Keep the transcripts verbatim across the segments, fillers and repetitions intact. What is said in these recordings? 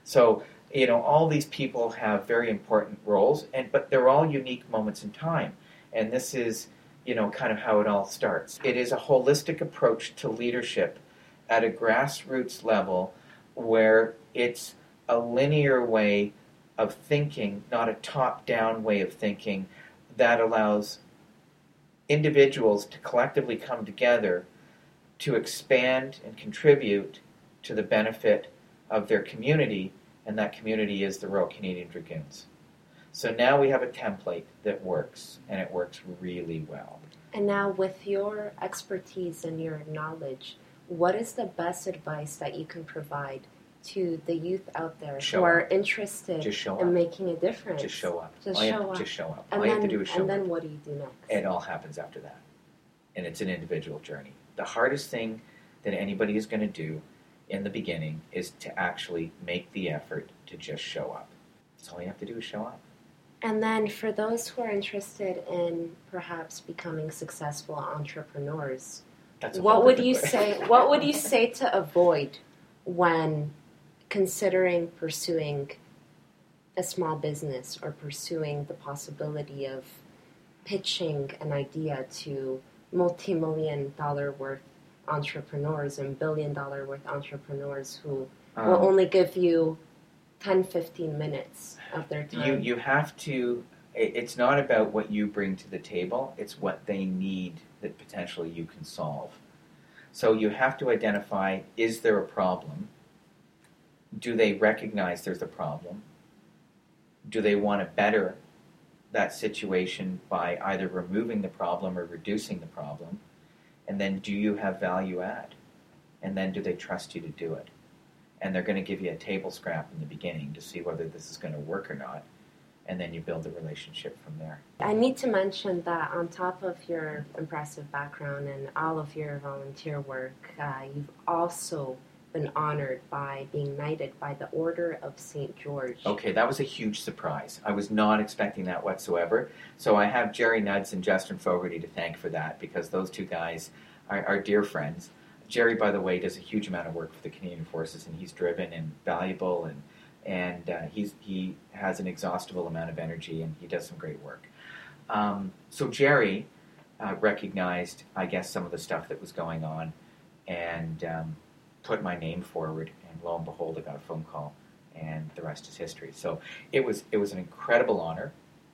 So, you know, all these people have very important roles, and but they're all unique moments in time. And this is, you know, kind of how it all starts. It is a holistic approach to leadership at a grassroots level where it's a linear way of thinking, not a top-down way of thinking that allows individuals to collectively come together to expand and contribute to the benefit of their community, and that community is the Royal Canadian Dragoons. So now we have a template that works, and it works really well. And now with your expertise and your knowledge, what is the best advice that you can provide to the youth out there show who are up. interested Just show in up. making a difference? Just show up. Just all show have, up. Just show up. And all then, you have to do is show and up. then what do you do next? It all happens after that. And it's an individual journey. The hardest thing that anybody is going to do in the beginning is to actually make the effort to just show up. That's all you have to do is show up. And then for those who are interested in perhaps becoming successful entrepreneurs, That's a what whole would different you way. say what would you say to avoid when considering pursuing a small business or pursuing the possibility of pitching an idea to multi-million dollar worth entrepreneurs and billion dollar worth entrepreneurs who Um, will only give you ten, fifteen minutes of their time? You you have to. it- It's not about what you bring to the table. It's what they need that potentially you can solve. So you have to identify: is there a problem? Do they recognize there's a problem? Do they want to better that situation by either removing the problem or reducing the problem? And then, do you have value add? And then, do they trust you to do it? And they're going to give you a table scrap in the beginning to see whether this is going to work or not. And then you build the relationship from there. I need to mention that on top of your impressive background and all of your volunteer work, uh, you've also been honored by being knighted by the Order of Saint George. Okay, that was a huge surprise. I was not expecting that whatsoever. So I have Jerry Nuds and Justin Fogarty to thank for that, because those two guys are, are dear friends. Jerry, by the way, does a huge amount of work for the Canadian Forces, and he's driven and valuable, and and uh, he's he has an exhaustible amount of energy, and he does some great work. Um, so Jerry uh, recognized, I guess, some of the stuff that was going on, and um, put my name forward, and lo and behold, I got a phone call, and the rest is history. So it was it was an incredible honor.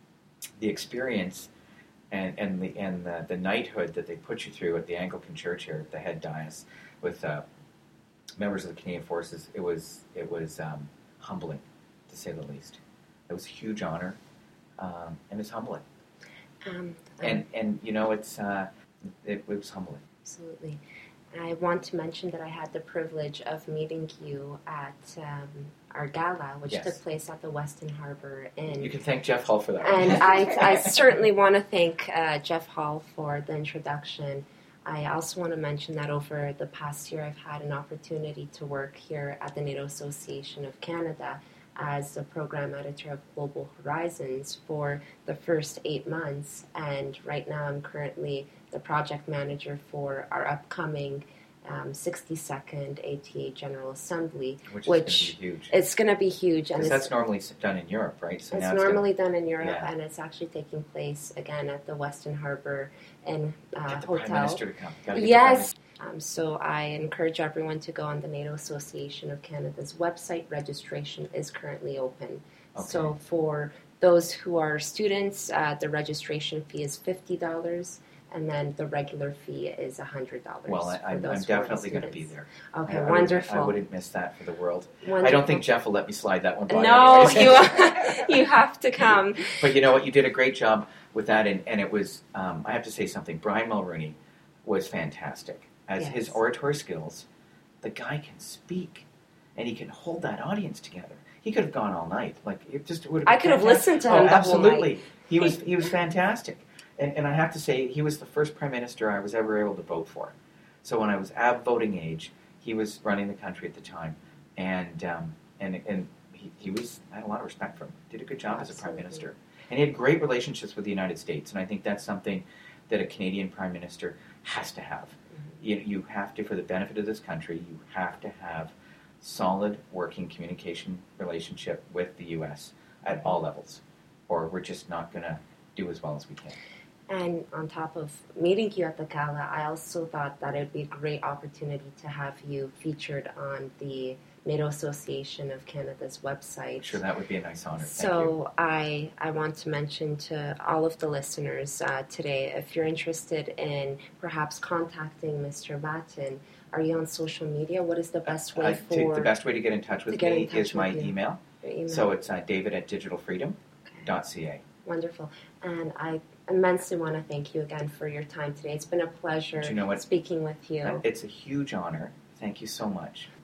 The experience and and the and the, the knighthood that they put you through at the Anglican Church here at the head dais with uh, members of the Canadian Forces, it was it was um, humbling, to say the least. It was a huge honor, um, and it's humbling. Um, um, And and you know it's uh, it, it was humbling. Absolutely. I want to mention that I had the privilege of meeting you at um, our gala, which Yes. took place at the Weston Harbor Inn. You can thank Jeff Hull for that. And I, I certainly want to thank uh, Jeff Hall for the introduction. I also want to mention that over the past year, I've had an opportunity to work here at the NATO Association of Canada as the program editor of Global Horizons for the first eight months. And right now I'm currently the project manager for our upcoming um, sixty-second A T A General Assembly, which is which going to be huge. it's going to be huge. And Because it's, that's normally done in Europe, right? So it's now normally it's done in Europe, yeah. and it's actually taking place again at the Weston Harbor Inn uh, gonna get the Hotel. Prime Minister to come. Gotta get the Yes. Um, so I encourage everyone to go on the NATO Association of Canada's website. Registration is currently open. Okay. So for those who are students, uh, the registration fee is fifty dollars, and then the regular fee is one hundred dollars. Well, I, I'm, I'm definitely going to be there. Okay, I, I wonderful. Wouldn't, I wouldn't miss that for the world. Wonderful. I don't think Jeff will let me slide that one by. No, anyways. you you have to come. But you know what? You did a great job with that, and, and it was, um, I have to say something, Brian Mulrooney was fantastic. As Yes. his oratory skills, the guy can speak, and he can hold that audience together. He could have gone all night. Like it just would. I could have listened to him Oh, the whole absolutely. night. He was he was fantastic, and and I have to say he was the first prime minister I was ever able to vote for. So when I was ab voting age, he was running the country at the time, and um, and and he, he was I had a lot of respect for him. Did a good job Absolutely. as a prime minister, and he had great relationships with the United States, and I think that's something that a Canadian prime minister has to have. You, you have to, for the benefit of this country, you have to have solid working communication relationship with the U S at all levels, or we're just not going to do as well as we can. And on top of meeting you at the gala, I also thought that it would be a great opportunity to have you featured on the NATO Association of Canada's website. Sure, that would be a nice honor. Thank so you. I I want to mention to all of the listeners uh, today, if you're interested in perhaps contacting Mister Batten, are you on social media? What is the best way uh, for... To, the best way to get in touch with me in touch is my you. email. email. So it's uh, david at digital freedom dot c a. Okay. Wonderful. And I immensely want to thank you again for your time today. It's been a pleasure you know what? speaking with you. It's a huge honor. Thank you so much.